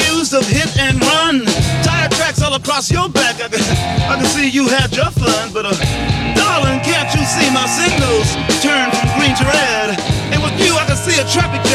accused of hit and run. Tire tracks all across your back. I can see you had your fun, but darling, can't you see my signals turn from green to red? And with you, I can see a traffic